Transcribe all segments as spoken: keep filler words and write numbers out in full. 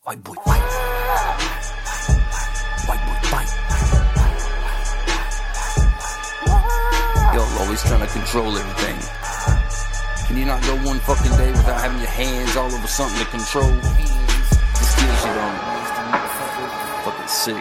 White boy fight. White boy fight. Y'all always trying to control everything. Can you not go one fucking day without having your hands all over something to control? Just kill shit on me. Fucking sick.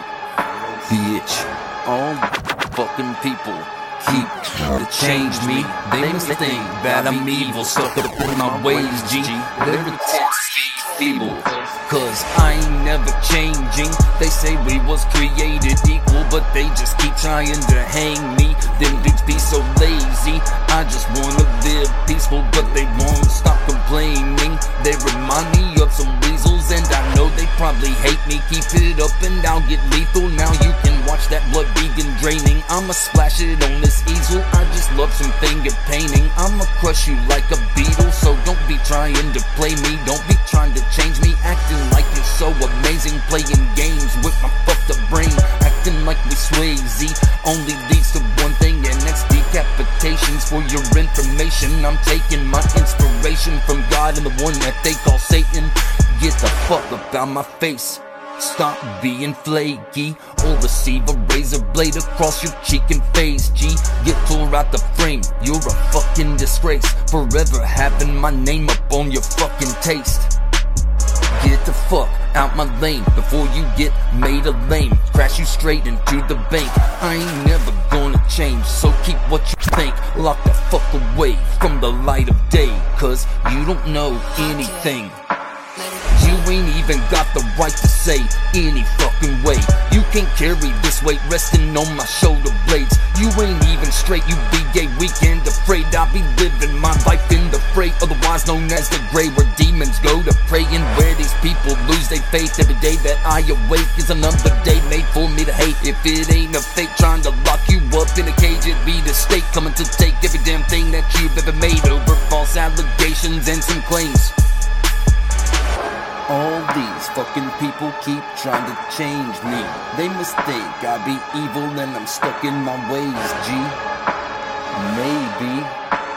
Bitch. All fucking people keep trying to change me. They must think that I'm evil, stuck up in my ways, G. Their attempts be feeble, cause I ain't never changing. They say we was created equal, but they just keep trying to hang me. Them dudes be so lazy. I just wanna live peaceful, but they won't stop complaining. They remind me of some weasels, and I know they probably hate me. Keep it up and I'll get lethal. Now you can watch that blood begin draining. I'ma splash it on this easel. I just love some finger painting. I'ma crush you like a beetle, so don't be trying to play me. Don't be trying to change me, acting like you're so amazing. Playing games with my fucked up brain, acting like we Swayze. Only leads to one thing, and that's decapitations. For your information, I'm taking my inspiration from God and the one that they call Satan. Get the fuck up out my face. Stop being flaky, or receive a razor blade across your cheek and face, G. Get tore out the frame, you're a fucking disgrace. Forever having my name up on your fucking taste. Get the fuck out my lane before you get made a lame. Crash you straight into the bank. I ain't never gonna change, so keep what you think. Lock the fuck away from the light of day, cause you don't know anything. You ain't even got the right to say any fucking way. You can't carry this weight resting on my shoulder blades. You ain't even straight, you be gay weekend afraid. I be living my life in the fray, otherwise known as the gray, where demons go to pray and where these people lose their faith. Every day that I awake is another day made for me to hate. If it ain't a fake trying to lock you up in a cage, it be the state coming to take every damn thing that you've ever made over false allegations and some claims. All these fucking people keep trying to change me. They must think I be evil and I'm stuck in my ways, G. Maybe